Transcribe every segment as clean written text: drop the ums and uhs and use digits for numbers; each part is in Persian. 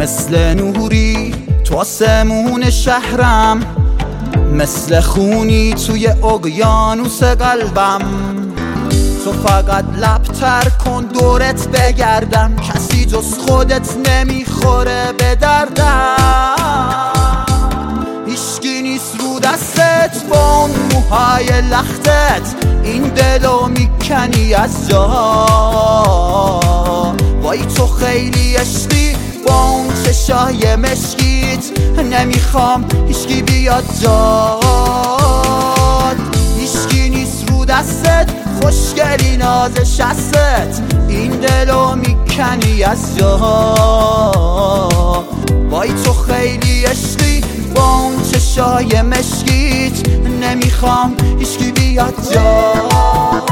مثل نوری تو آسمون شهرم، مثل خونی توی اقیانوس قلبم. تو فقط لبتر کن دورت بگردم، کسی جز خودت نمیخوره به دردم. هیچکی نیست رو دستت با اون موهای لختت، این دلو میکنی از جا. وای تو خیلی عشقی با اون چشای مشکیت، نمیخوام هیچکی بیاد جاد. هیچکی نیست رو دستت خوشگلی ناز شستت، این دلو میکنی از جا. وای تو خیلی عشقی با اون چشای مشکیت، نمیخوام هیچکی بیاد جاد.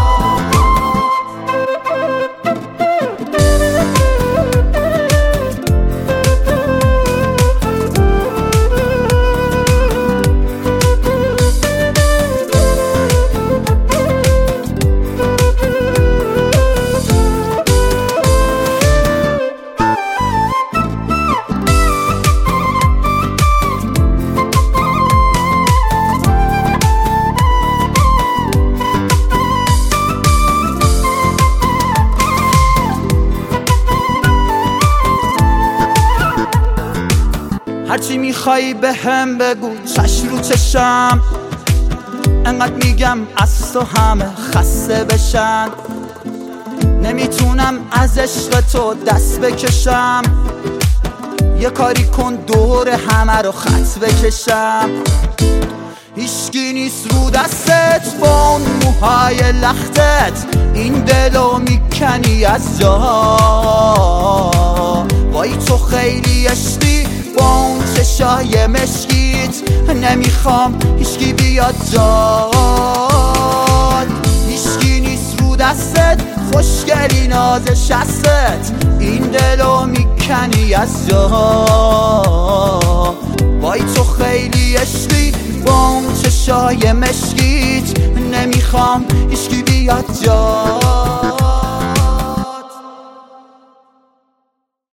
هرچی میخوایی به هم بگو، چشم رو چشم. انقدر میگم از تو همه خسته بشن، نمیتونم از عشق تو دست بکشم. یه کاری کن دور همه رو خط بکشم. هیچکی نیست رو دستت با اون موهای لختت، این دلو میکنی از جا. وای تو خیلی عشقی با اون چشای مشکیت، نمیخوام هیچکی بیاد جاد. هیچکی نیست رو دستت خوشگلی ناز شستت، این دلو میکنی از جا. وای تو خیلی عشقی با اون چشای مشکیت، نمیخوام هیچکی بیاد جاد.